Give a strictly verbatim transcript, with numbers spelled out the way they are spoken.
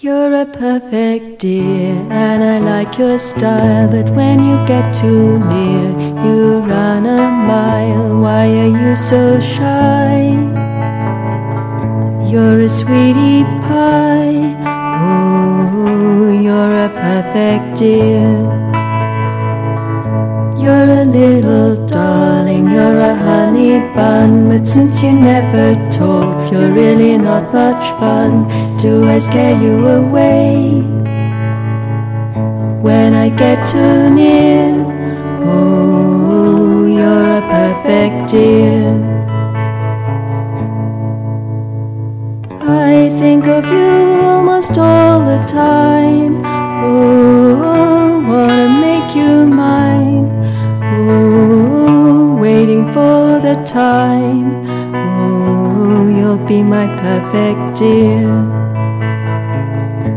You're a perfect dear, and I like your style, but when you get too near, you run a mile. Why are you so shy? You're a sweetie pie. Oh, you're a perfect dear. You're a little darling, you're a honey bun, but since you never talk, you're really not much fun. Do I scare you away when I get too near? Oh, you're a perfect dear. I think of you almost all the time. Oh, wanna make you mine. Oh, waiting for the time. Oh, you'll be my perfect dear.